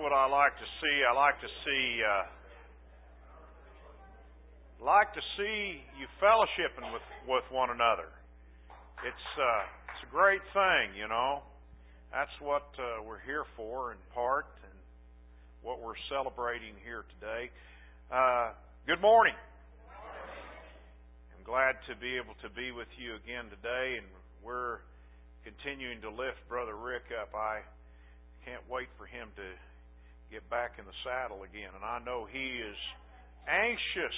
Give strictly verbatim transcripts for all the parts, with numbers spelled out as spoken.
what I like to see. I like to see, uh, like to see you fellowshipping with, with one another. It's uh, it's a great thing, you know. That's what uh, we're here for in part, and what we're celebrating here today. Uh, good morning. I'm glad to be able to be with you again today, and we're continuing to lift Brother Rick up. I can't wait for him to get back in the saddle again. And I know he is anxious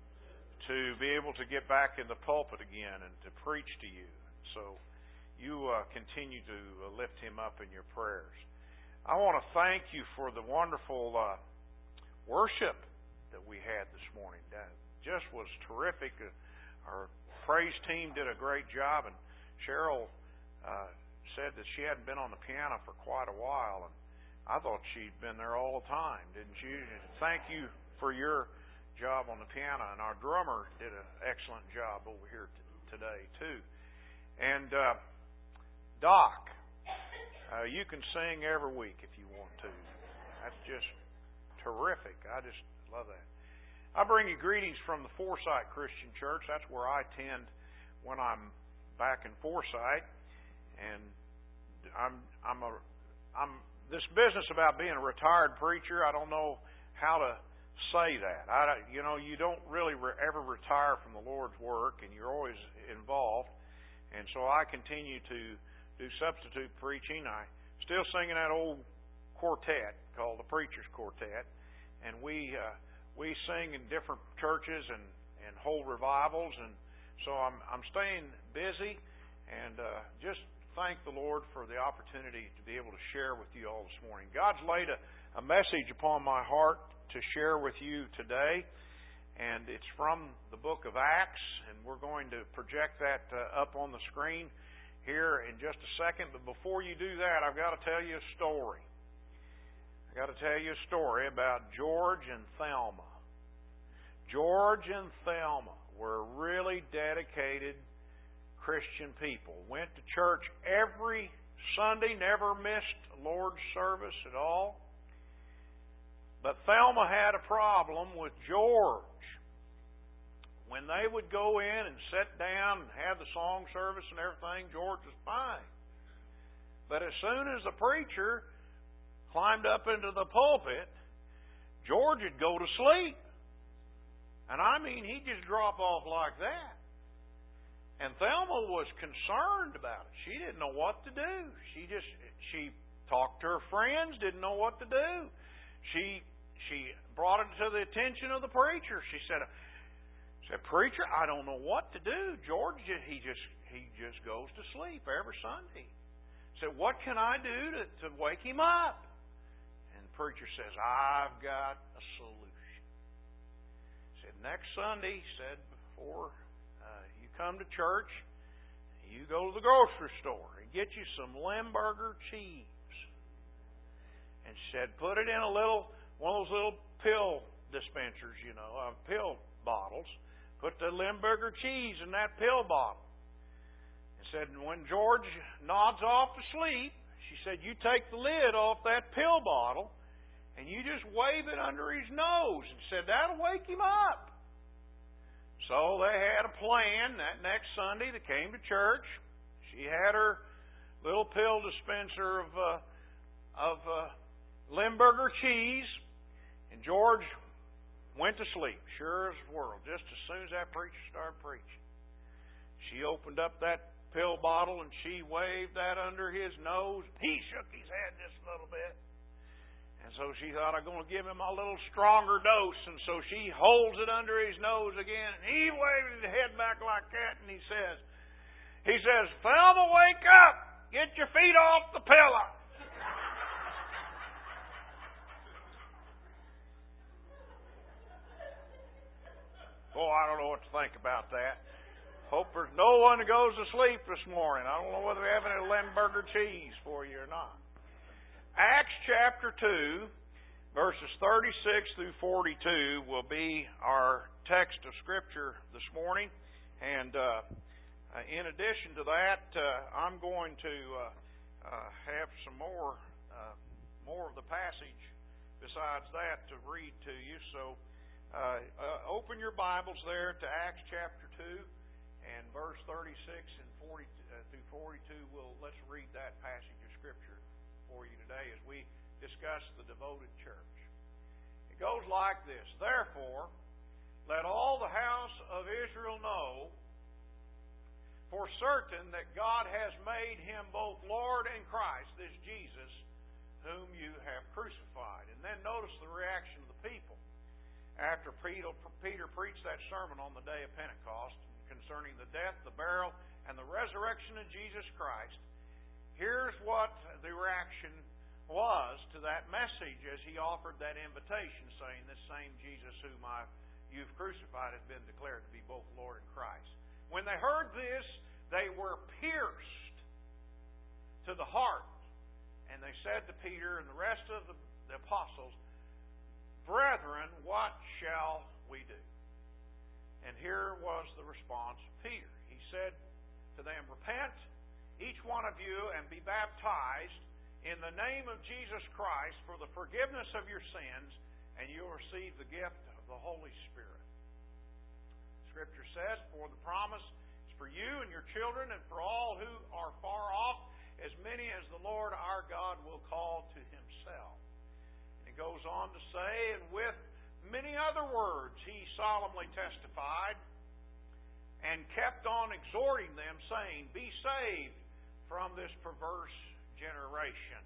to be able to get back in the pulpit again and to preach to you. So you uh, continue to lift him up in your prayers. I want to thank you for the wonderful uh, worship that we had this morning. That just was terrific. Our praise team did a great job, and Cheryl uh, said that she hadn't been on the piano for quite a while, and I thought she'd been there all the time, didn't you? Thank you for your job on the piano, and our drummer did an excellent job over here t- today too. And uh, Doc, uh, you can sing every week if you want to. That's just terrific. I just love that. I bring you greetings from the Forsyth Christian Church. That's where I attend when I'm back in Forsyth. And I'm I'm a I'm this business about being a retired preacher. I don't know how to say that. I you know you don't really re- ever retire from the Lord's work, and you're always involved. And so I continue to do substitute preaching. I still sing in that old quartet called the Preachers Quartet, and we uh, we sing in different churches and, and hold revivals. And so I'm I'm staying busy, and uh, just. Thank the Lord for the opportunity to be able to share with you all this morning. God's laid a, a message upon my heart to share with you today, and it's from the book of Acts, and we're going to project that uh, up on the screen here in just a second. But before you do that, I've got to tell you a story. I've got to tell you a story about George and Thelma. George and Thelma were really dedicated Christian people. Went to church every Sunday, never missed Lord's service at all. But Thelma had a problem with George. When they would go in and sit down and have the song service and everything, George was fine. But as soon as the preacher climbed up into the pulpit, George would go to sleep. And I mean, he'd just drop off like that. And Thelma was concerned about it. She didn't know what to do. She just she talked to her friends, didn't know what to do. She she brought it to the attention of the preacher. She said, said, "Preacher, I don't know what to do. George, he just he just goes to sleep every Sunday." Said, "What can I do to, to wake him up?" And the preacher says, "I've got a solution." Said, "Next Sunday," said before. Come to church, you go to the grocery store and get you some Limburger cheese. And she said, put it in a little, one of those little pill dispensers, you know, uh, pill bottles. Put the Limburger cheese in that pill bottle. And said, and when George nods off to sleep, she said, you take the lid off that pill bottle and you just wave it under his nose. And said, that'll wake him up. So they had a plan that next Sunday. They came to church. She had her little pill dispenser of uh, of uh, Limburger cheese, and George went to sleep, sure as the world. Just as soon as that preacher started preaching, she opened up that pill bottle and she waved that under his nose. He shook his head just a little bit. And so she thought, I'm going to give him a little stronger dose. And so she holds it under his nose again. And he waves his head back like that. And he says, he says, Thelma, wake up. Get your feet off the pillow. Oh, I don't know what to think about that. Hope there's no one that goes to sleep this morning. I don't know whether we have any Limburger cheese for you or not. Acts chapter two, verses thirty-six through forty-two will be our text of Scripture this morning. And uh, in addition to that, uh, I'm going to uh, uh, have some more uh, more of the passage besides that to read to you. So uh, uh, open your Bibles there to Acts chapter two and verse thirty-six and forty uh, through forty-two. We'll let's read that passage of Scripture for you today as we discuss the devoted church. It goes like this: Therefore, let all the house of Israel know for certain that God has made Him both Lord and Christ, this Jesus, whom you have crucified. And then notice the reaction of the people. After Peter, Peter preached that sermon on the day of Pentecost concerning the death, the burial, and the resurrection of Jesus Christ, here's what the reaction was to that message as he offered that invitation, saying, this same Jesus whom I, you've crucified has been declared to be both Lord and Christ. When they heard this, they were pierced to the heart. And they said to Peter and the rest of the, the apostles, Brethren, what shall we do? And here was the response of Peter. He said to them, Repent, each one of you, and be baptized in the name of Jesus Christ for the forgiveness of your sins, and you'll receive the gift of the Holy Spirit. Scripture says, For the promise is for you and your children and for all who are far off, as many as the Lord our God will call to Himself. And it goes on to say, and with many other words he solemnly testified and kept on exhorting them, saying, Be saved from this perverse generation.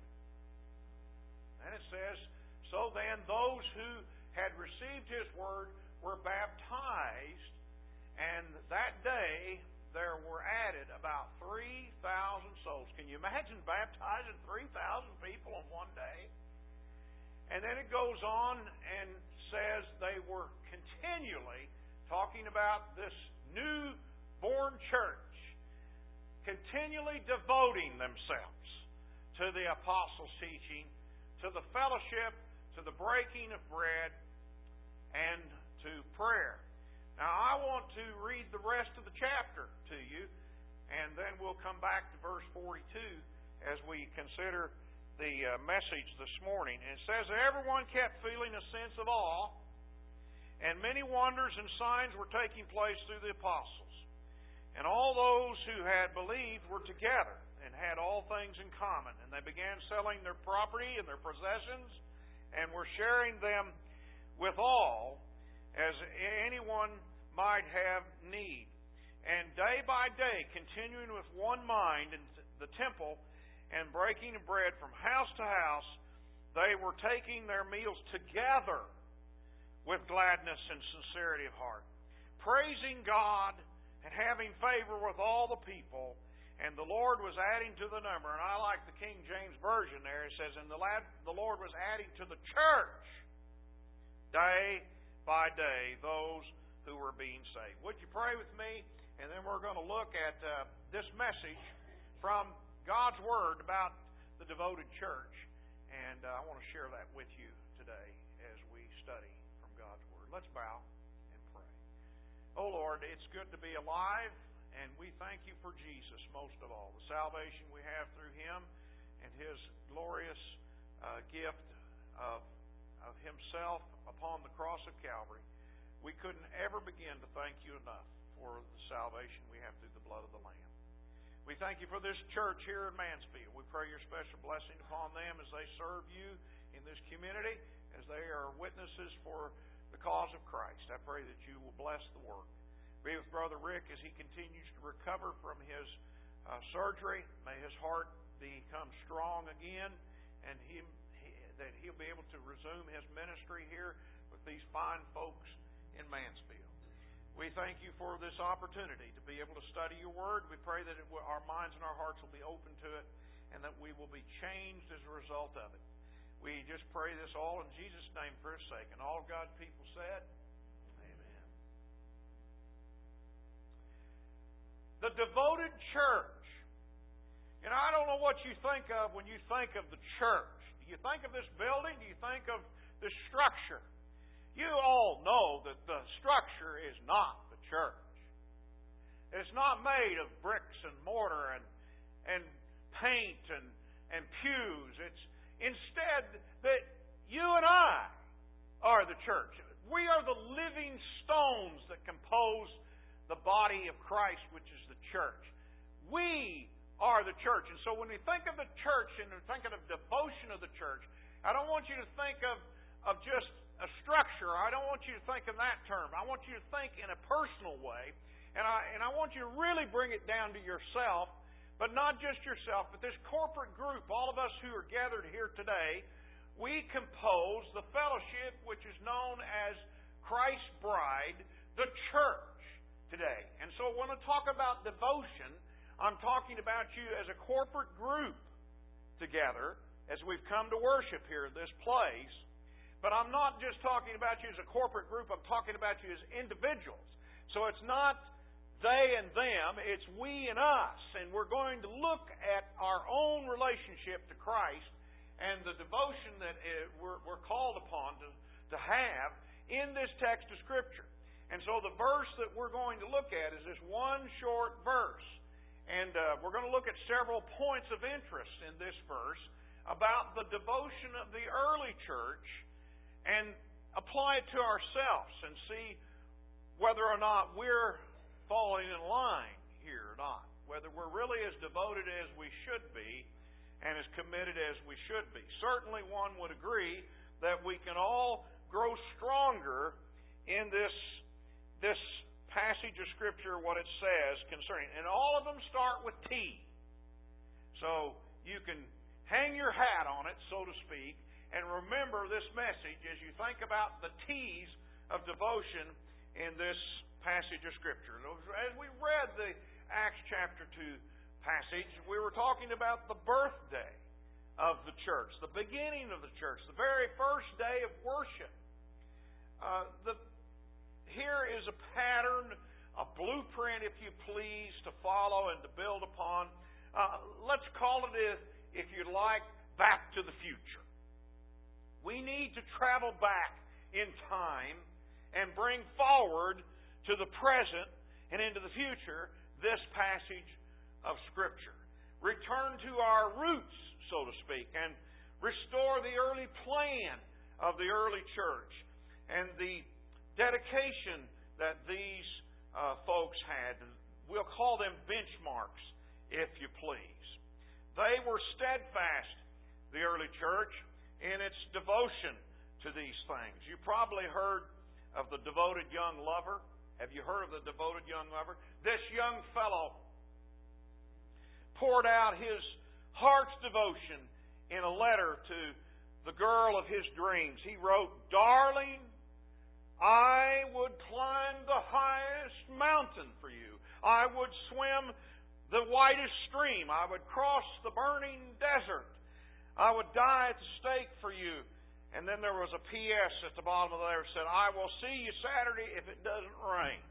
And it says, So then those who had received His word were baptized, and that day there were added about three thousand souls. Can you imagine baptizing three thousand people on one day? And then it goes on and says they were continually talking about this newborn church, continually devoting themselves to the apostles' teaching, to the fellowship, to the breaking of bread, and to prayer. Now, I want to read the rest of the chapter to you, and then we'll come back to verse forty-two as we consider the uh, message this morning. And it says that everyone kept feeling a sense of awe, and many wonders and signs were taking place through the apostles. And all those who had believed were together and had all things in common. And they began selling their property and their possessions and were sharing them with all as anyone might have need. And day by day, continuing with one mind in the temple and breaking bread from house to house, they were taking their meals together with gladness and sincerity of heart, praising God and having favor with all the people. And the Lord was adding to the number. And I like the King James Version there. It says, And the Lord was adding to the church day by day those who were being saved. Would you pray with me? And then we're going to look at uh, this message from God's Word about the devoted church. And uh, I want to share that with you today as we study from God's Word. Let's bow and pray. Oh Lord, it's good to be alive, and we thank you for Jesus most of all. The salvation we have through Him and His glorious uh, gift of of Himself upon the cross of Calvary. We couldn't ever begin to thank you enough for the salvation we have through the blood of the Lamb. We thank you for this church here in Mansfield. We pray your special blessing upon them as they serve you in this community, as they are witnesses for the cause of Christ. I pray that you will bless the work. Be with Brother Rick as he continues to recover from his uh, surgery. May his heart become strong again, and him that he'll be able to resume his ministry here with these fine folks in Mansfield. We thank you for this opportunity to be able to study your Word. We pray that it will, our minds and our hearts will be open to it, and that we will be changed as a result of it. We just pray this all in Jesus' name for His sake. And all God's people said, Amen. The devoted church. You know, I don't know what you think of when you think of the church. Do you think of this building? Do you think of this structure? You all know that the structure is not the church. It's not made of bricks and mortar and and paint and, and pews. It's instead that you and I church. We are the living stones that compose the body of Christ, which is the church. We are the church. And so when we think of the church and we think of the devotion of the church, I don't want you to think of, of just a structure. I don't want you to think in that term. I want you to think in a personal way. And I, and I want you to really bring it down to yourself, but not just yourself, but this corporate group, all of us who are gathered here today, we compose the fellowship which is known as Christ's bride, the church, today. And so when I talk about devotion, I'm talking about you as a corporate group together as we've come to worship here in this place. But I'm not just talking about you as a corporate group, I'm talking about you as individuals. So it's not they and them, it's we and us. And we're going to look at our own relationship to Christ and the devotion that we're, we're called upon to, to have in this text of Scripture. And so the verse that we're going to look at is this one short verse. And uh, we're going to look at several points of interest in this verse about the devotion of the early church and apply it to ourselves and see whether or not we're falling in line here or not. Whether we're really as devoted as we should be and as committed as we should be. Certainly one would agree that we can all grow stronger in this, this passage of Scripture, what it says concerning. And all of them start with T. So you can hang your hat on it, so to speak, and remember this message as you think about the T's of devotion in this passage of Scripture. As we read the Acts chapter two passage, we were talking about the birthday of the church, the beginning of the church, the very first day of worship. Uh, the, here is a pattern, a blueprint, if you please, to follow and to build upon. Uh, let's call it, if, if you'd like, back to the future. We need to travel back in time and bring forward to the present and into the future this passage of Scripture. Return to our roots, so to speak, and restore the early plan of the early church and the dedication that these uh, folks had. We'll call them benchmarks, if you please. They were steadfast, the early church, in its devotion to these things. You probably heard of the devoted young lover. Have you heard of the devoted young lover? This young fellow poured out his heart's devotion in a letter to the girl of his dreams. He wrote, "Darling, I would climb the highest mountain for you. I would swim the widest stream. I would cross the burning desert. I would die at the stake for you." And then there was a P S at the bottom of the letter that said, "I will see you Saturday if it doesn't rain."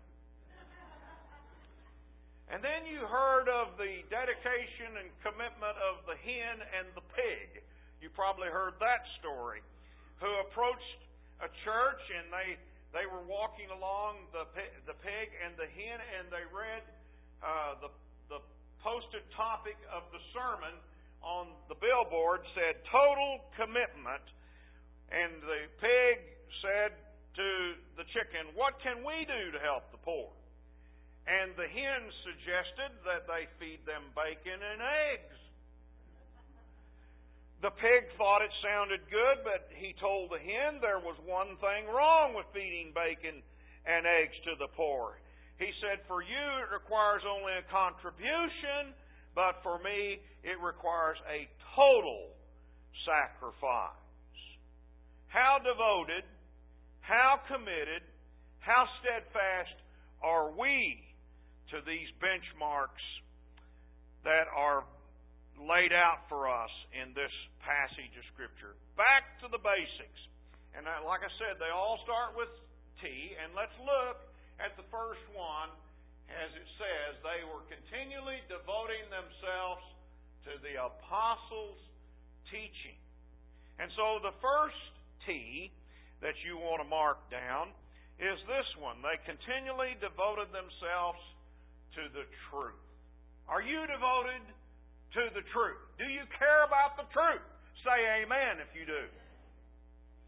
And then you heard of the dedication and commitment of the hen and the pig. You probably heard that story. Who approached a church and they, they were walking along the the pig and the hen, and they read uh, the the posted topic of the sermon on the billboard said "total commitment." And the pig said to the chicken, "What can we do to help the poor?" And the hen suggested that they feed them bacon and eggs. The pig thought it sounded good, but he told the hen there was one thing wrong with feeding bacon and eggs to the poor. He said, "For you it requires only a contribution, but for me it requires a total sacrifice." How devoted, how committed, how steadfast are we to these benchmarks that are laid out for us in this passage of Scripture? Back to the basics. And like I said, they all start with T. And let's look at the first one. As it says, they were continually devoting themselves to the apostles' teaching. And so the first T that you want to mark down is this one. They continually devoted themselves to the truth. Are you devoted to the truth? Do you care about the truth? Say amen if you do.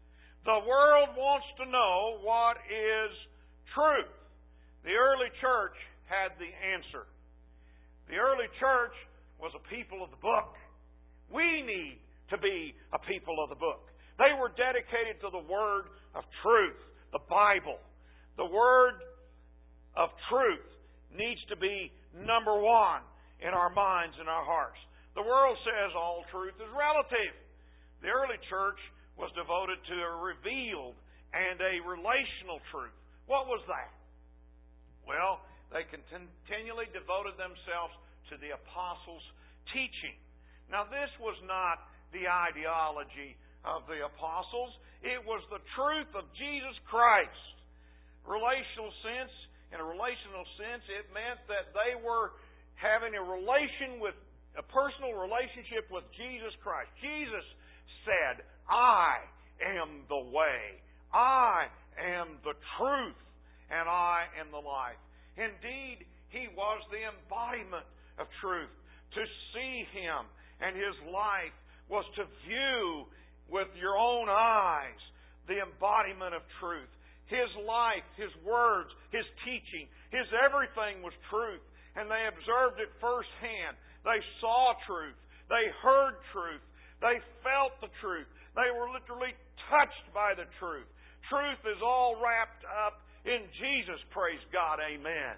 The world wants to know what is truth. The early church had the answer. The early church was a people of the book. We need to be a people of the book. They were dedicated to the Word of truth, the Bible. The Word of truth needs to be number one in our minds and our hearts. The world says all truth is relative. The early church was devoted to a revealed and a relational truth. What was that? Well, they continually devoted themselves to the apostles' teaching. Now, this was not the ideology of the apostles. It was the truth of Jesus Christ. Relational sense, in a relational sense, it meant that they were having a relation with, a personal relationship with Jesus Christ. Jesus said, I am the way, I am the truth, and I am the life. Indeed, He was the embodiment of truth. To see Him and His life was to view with your own eyes the embodiment of truth. His life, His words, His teaching, His everything was truth. And they observed it firsthand. They saw truth. They heard truth. They felt the truth. They were literally touched by the truth. Truth is all wrapped up in Jesus, praise God, amen.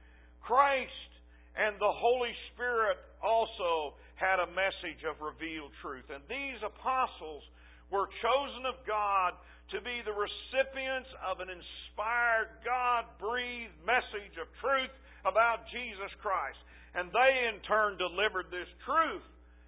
Christ and the Holy Spirit also had a message of revealed truth. And these apostles were chosen of God to be the recipients of an inspired, God-breathed message of truth about Jesus Christ. And they in turn delivered this truth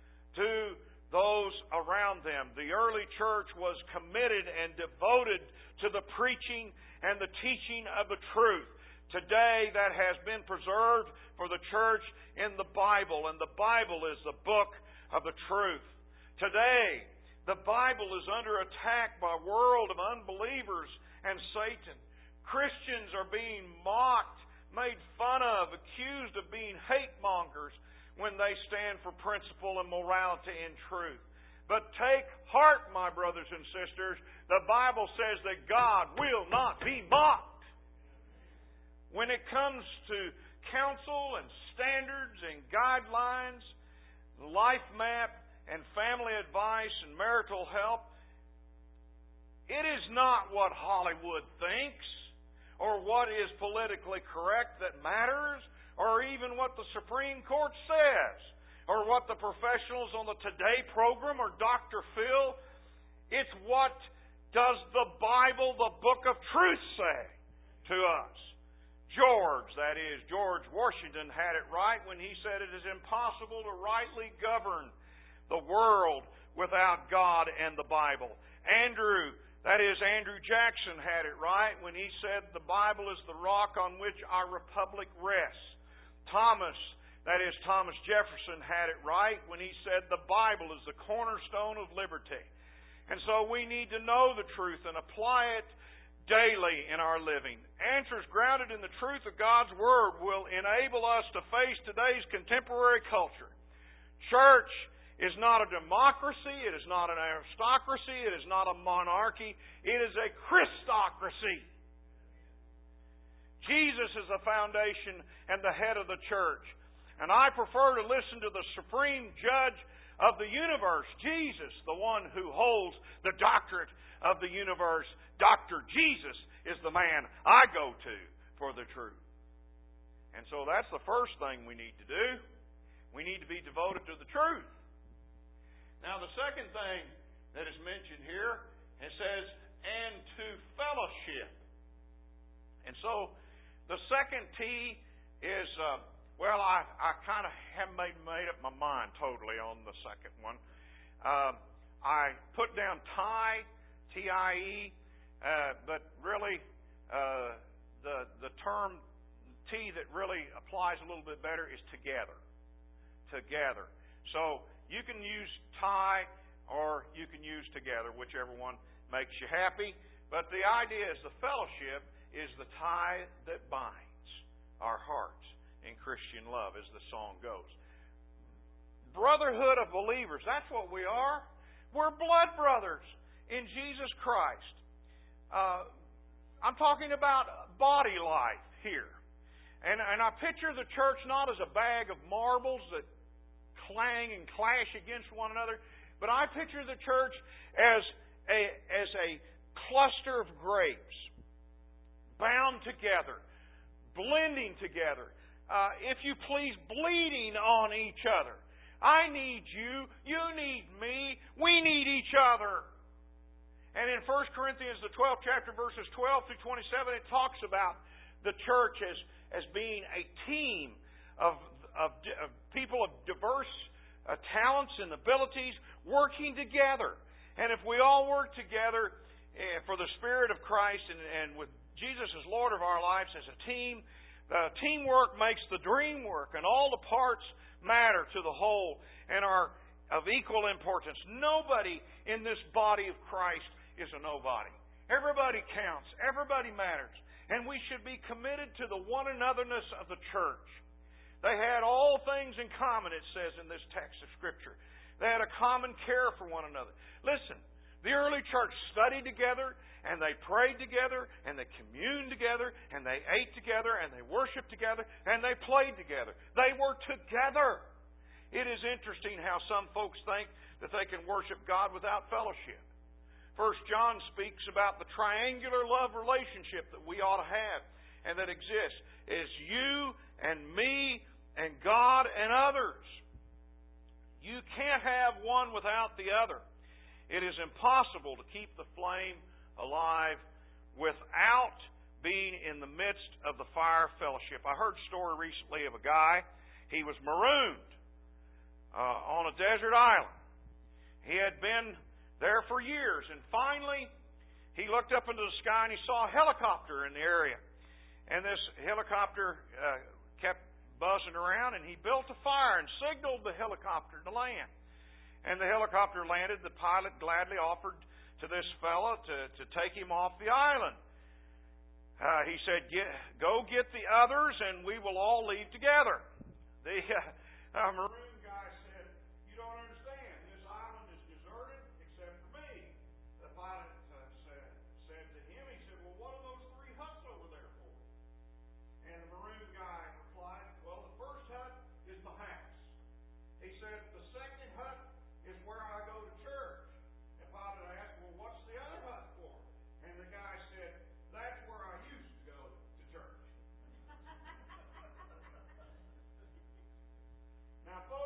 to those around them. The early church was committed and devoted to the preaching and the teaching of the truth. Today that has been preserved for the church in the Bible, and the Bible is the book of the truth. Today, the Bible is under attack by a world of unbelievers and Satan. Christians are being mocked, made fun of, accused of being hate mongers when they stand for principle and morality and truth. But take heart, my brothers and sisters, the Bible says that God will not be mocked. When it comes to counsel and standards and guidelines, life map and family advice and marital help, it is not what Hollywood thinks or what is politically correct that matters, or even what the Supreme Court says, or what the professionals on the Today program or Doctor Phil. It's what does the Bible, the book of truth, say to us. George, that is, George Washington had it right when he said it is impossible to rightly govern the world without God and the Bible. Andrew, that is, Andrew Jackson had it right when he said the Bible is the rock on which our republic rests. Thomas, that is, Thomas Jefferson had it right when he said the Bible is the cornerstone of liberty. And so we need to know the truth and apply it daily in our living. Answers grounded in the truth of God's Word will enable us to face today's contemporary culture. Church is not a democracy. It is not an aristocracy. It is not a monarchy. It is a Christocracy. Jesus is the foundation and the head of the church. And I prefer to listen to the supreme judge of the universe, Jesus, the one who holds the doctorate of the universe. Doctor Jesus is the man I go to for the truth. And so that's the first thing we need to do. We need to be devoted to the truth. Now the second thing that is mentioned here, it says, and to fellowship. And so the second T is, uh, well, I, I kind of haven't made, made up my mind totally on the second one. Uh, I put down tie, T I E, uh, but really uh, the the term T that really applies a little bit better is together. Together. So you can use tie or you can use together, whichever one makes you happy. But the idea is the fellowship is the tie that binds our hearts in Christian love, as the song goes. Brotherhood of believers, that's what we are. We're blood brothers. in Jesus Christ. Uh, I'm talking about body life here. And, and I picture the church not as a bag of marbles that clang and clash against one another, but I picture the church as a, as a cluster of grapes bound together, blending together, uh, if you please, bleeding on each other. I need you, you need me, we need each other. And in First Corinthians, the twelfth chapter, verses twelve through twenty-seven, it talks about the church as, as being a team of, of, of people of diverse uh, talents and abilities working together. And if we all work together uh, for the Spirit of Christ and, and with Jesus as Lord of our lives as a team, uh, teamwork makes the dream work, and all the parts matter to the whole and are of equal importance. Nobody in this body of Christ is a nobody. Everybody counts. Everybody matters. And we should be committed to the one anotherness of the church. They had all things in common, it says in this text of Scripture. They had a common care for one another. Listen, the early church studied together, and they prayed together, and they communed together, and they ate together, and they worshiped together, and they played together. They were together. It is interesting how some folks think that they can worship God without fellowship. First John speaks about the triangular love relationship that we ought to have and that exists. It's you and me and God and others. You can't have one without the other. It is impossible to keep the flame alive without being in the midst of the fire fellowship. I heard a story recently of a guy. He was marooned uh, on a desert island. He had been there for years, and finally he looked up into the sky and he saw a helicopter in the area. And this helicopter uh, kept buzzing around, and he built a fire and signaled the helicopter to land. And the helicopter landed. The pilot gladly offered to this fellow to, to take him off the island. Uh, he said, get, go get the others and we will all leave together. The uh, uh, maroon guy said, you don't understand. This island is deserted except for me. The pilot uh, said, said to him, he said, well, what are those three huts over there for? And the maroon guy replied, well, the first hut is the house. He said, the second hut is where I go to church. The pilot asked, well, what's the other hut for? And the guy said, that's where I used to go to church. Now, folks,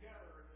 together